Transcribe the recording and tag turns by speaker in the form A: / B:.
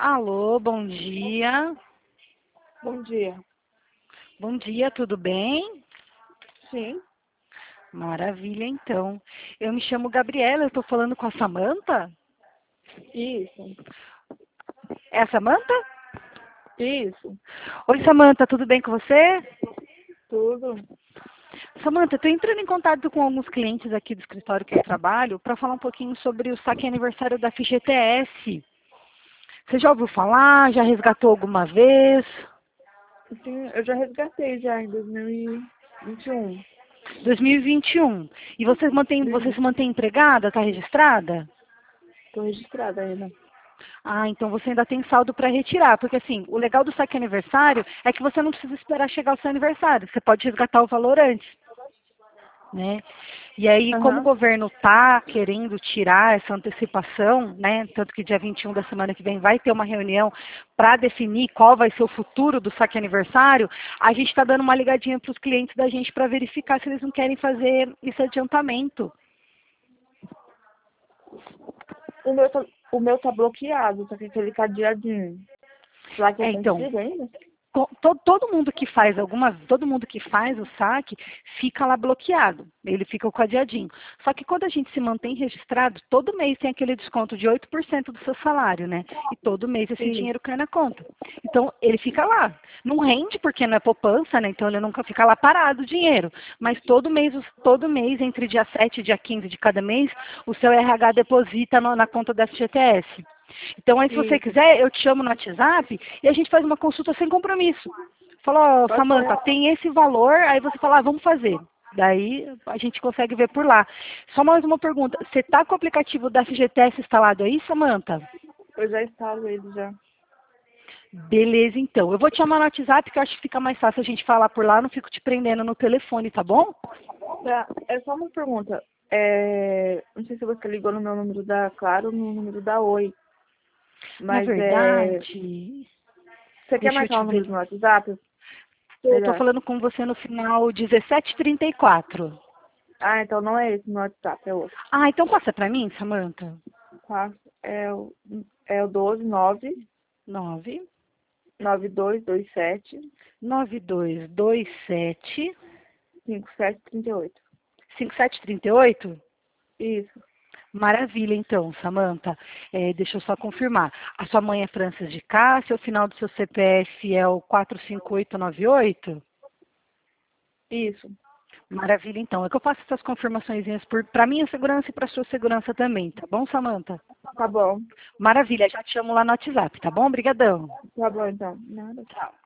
A: Alô, bom dia.
B: Bom dia.
A: Bom dia, tudo bem?
B: Sim,
A: Maravilha, então. Eu me chamo Gabriela, eu estou falando com a Samanta?
B: isso,
A: É a Samanta?
B: isso,
A: Oi, Samanta, tudo bem com você?
B: tudo.
A: Samanta, estou entrando em contato com alguns clientes aqui do escritório que eu trabalho para falar um pouquinho sobre o saque aniversário da FGTS. Você já ouviu falar? Já resgatou alguma vez?
B: Sim, eu já resgatei já em 2021.
A: 2021. E você se mantém empregada? Está registrada?
B: Estou registrada ainda.
A: Ah, então você ainda tem saldo para retirar, porque assim, o legal do saque aniversário é que você não precisa esperar chegar o seu aniversário, você pode resgatar o valor antes, né? E aí, como o
B: Aham.
A: governo está querendo tirar essa antecipação, né, tanto que dia 21 da semana que vem vai ter uma reunião para definir qual vai ser o futuro do saque aniversário, a gente está dando uma ligadinha para os clientes da gente para verificar se eles não querem fazer esse adiantamento.
B: O meu tá bloqueado, só que aquele cadeadinho. Será que é
A: Então,
B: consigo ainda?
A: todo mundo que faz o saque fica lá bloqueado, ele fica cadeadinho. Só que quando a gente se mantém registrado, todo mês tem aquele desconto de 8% do seu salário, né? E todo mês esse
B: Isso.
A: dinheiro cai na conta. Então, ele fica lá. Não rende porque não é poupança, né? Então ele nunca fica lá parado o dinheiro. Mas todo mês, entre dia 7 e dia 15 de cada mês, o seu RH deposita na conta da FGTS. Então, aí, se você
B: Isso.
A: quiser, eu te chamo no WhatsApp e a gente faz uma consulta sem compromisso. Fala, ó,
B: Pode
A: Samanta,
B: ser.
A: tem esse valor, aí você fala, ah, vamos fazer. Daí a gente consegue ver por lá. Só mais uma pergunta. Você está com o aplicativo da FGTS instalado aí, Samanta?
B: Eu já instalo ele já.
A: Beleza, então. Eu vou te chamar no WhatsApp, que eu acho que fica mais fácil a gente falar por lá, não fico te prendendo no telefone, tá bom?
B: Tá, é só uma pergunta. Não sei se você ligou no meu número da Claro ou no número da Oi.
A: Na
B: Mas
A: verdade,
B: você quer
A: deixa eu
B: marcar
A: te
B: o número
A: ver.
B: do meu WhatsApp?
A: Eu estou
B: Melhor.
A: falando com você no final 1734.
B: Ah, então não é esse no WhatsApp, é outro.
A: Ah, então passa para mim, Samanta.
B: Tá? É o 12 9
A: 9
B: 9227
A: 9227
B: 5738.
A: 5738?
B: Isso,
A: Maravilha, então, Samanta. Deixa eu só confirmar. A sua mãe é Francis de Cássia, o final do seu CPF é o 45898?
B: isso.
A: Maravilha, então. É que eu faço essas confirmações para minha segurança e para sua segurança também, tá bom, Samanta?
B: Tá bom.
A: Maravilha, já te chamo lá no WhatsApp, tá bom? Obrigadão.
B: Tá bom, então. Nada.
A: Tchau.